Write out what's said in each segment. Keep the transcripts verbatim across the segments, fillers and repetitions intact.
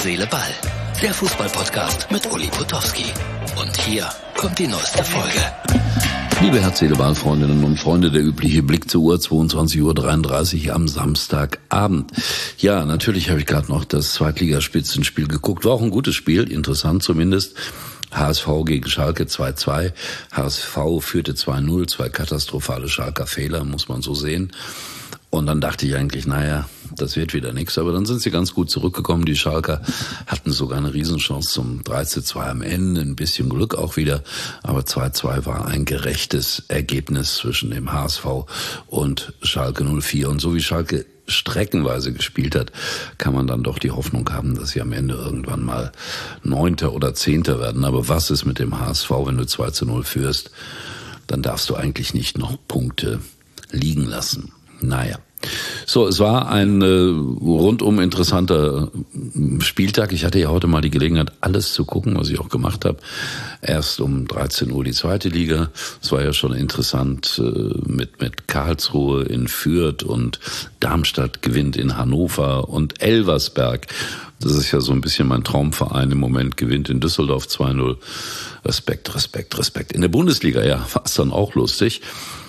Seele, Ball. Der Fußball-Podcast mit Uli Potowski. Und hier kommt die neueste Folge. Liebe Herz, Seele, Ball, Freundinnen und Freunde, der übliche Blick zur Uhr, zweiundzwanzig Uhr dreiunddreißig am Samstagabend. Ja, natürlich habe ich gerade noch das Zweitligaspitzenspiel geguckt. War auch ein gutes Spiel, interessant zumindest. H S V gegen Schalke zwei zwei. H S V führte zwei null, zwei katastrophale Schalker Fehler, muss man so sehen. Und dann dachte ich eigentlich, naja, das wird wieder nichts. Aber dann sind sie ganz gut zurückgekommen. Die Schalker hatten sogar eine Riesenchance zum drei zu zwei am Ende. Ein bisschen Glück auch wieder. Aber zwei zwei war ein gerechtes Ergebnis zwischen dem H S V und Schalke null vier. Und so wie Schalke streckenweise gespielt hat, kann man dann doch die Hoffnung haben, dass sie am Ende irgendwann mal Neunter oder Zehnter werden. Aber was ist mit dem H S V, wenn du zwei zu null führst? Dann darfst du eigentlich nicht noch Punkte liegen lassen. Naja. So, es war ein äh, rundum interessanter Spieltag. Ich hatte ja heute mal die Gelegenheit, alles zu gucken, was ich auch gemacht habe. Erst um dreizehn Uhr die zweite Liga. Es war ja schon interessant äh, mit mit Karlsruhe in Fürth und Darmstadt gewinnt in Hannover und Elversberg. Das ist ja so ein bisschen mein Traumverein im Moment, gewinnt in Düsseldorf zwei null. Respekt, Respekt, Respekt. In der Bundesliga, ja, war es dann auch lustig.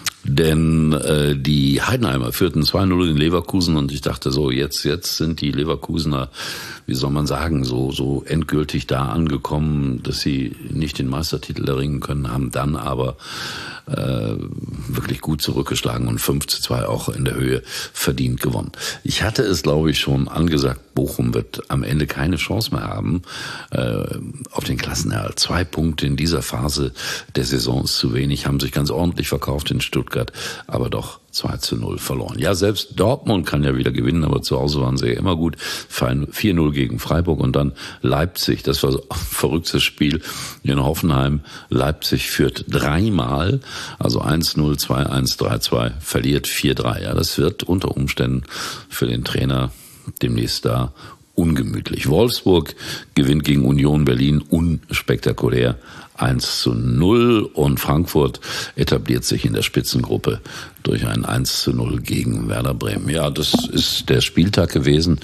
Denn äh, die Heidenheimer führten zwei null in Leverkusen und ich dachte so, jetzt jetzt sind die Leverkusener, wie soll man sagen, so so endgültig da angekommen, dass sie nicht den Meistertitel erringen können, haben dann aber äh, wirklich gut zurückgeschlagen und fünf zu zwei auch in der Höhe verdient gewonnen. Ich hatte es, glaube ich, schon angesagt, Bochum wird am Ende keine Chance mehr haben äh, auf den Klassenerhalt. Zwei Punkte in dieser Phase der Saison ist zu wenig, haben sich ganz ordentlich verkauft in Stuttgart, aber doch zwei zu null verloren. Ja, selbst Dortmund kann ja wieder gewinnen, aber zu Hause waren sie ja immer gut. vier null gegen Freiburg und dann Leipzig. Das war so ein verrücktes Spiel in Hoffenheim. Leipzig führt dreimal, also eins null, zwei eins, drei zwei, verliert vier drei. Ja, das wird unter Umständen für den Trainer demnächst da ungemütlich. Wolfsburg gewinnt gegen Union Berlin unspektakulär eins zu null und Frankfurt etabliert sich in der Spitzengruppe durch ein eins zu null gegen Werder Bremen. Ja, das ist der Spieltag gewesen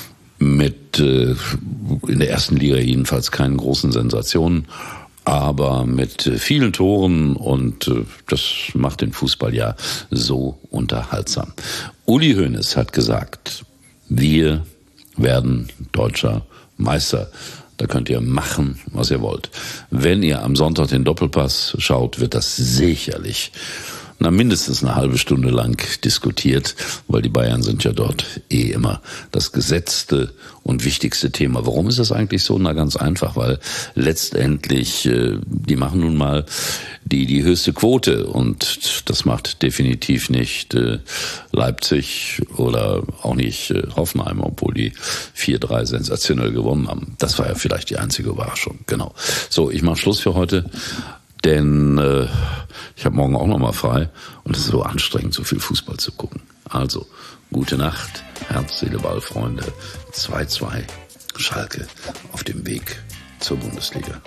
mit äh, in der ersten Liga jedenfalls keinen großen Sensationen, aber mit vielen Toren und äh, das macht den Fußball ja so unterhaltsam. Uli Hoeneß hat gesagt, wir werden deutscher Meister. Da könnt ihr machen, was ihr wollt. Wenn ihr am Sonntag den Doppelpass schaut, wird das sicherlich na mindestens eine halbe Stunde lang diskutiert, weil die Bayern sind ja dort eh immer das gesetzte und wichtigste Thema. Warum ist das eigentlich so? Na, ganz einfach, weil letztendlich, äh, die machen nun mal die die höchste Quote und das macht definitiv nicht äh, Leipzig oder auch nicht äh, Hoffenheim, obwohl die vier drei sensationell gewonnen haben. Das war ja vielleicht die einzige Überraschung, genau. So, ich mache Schluss für heute. Denn äh, ich habe morgen auch noch mal frei und es ist so anstrengend, so viel Fußball zu gucken. Also, gute Nacht, Herz, Seele, Ball, Freunde. zwei zwei, Schalke auf dem Weg zur Bundesliga.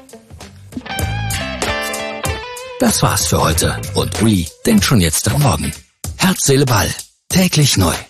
Das war's für heute und Uli denkt schon jetzt am Morgen. Herz, Seele, Ball. Täglich neu.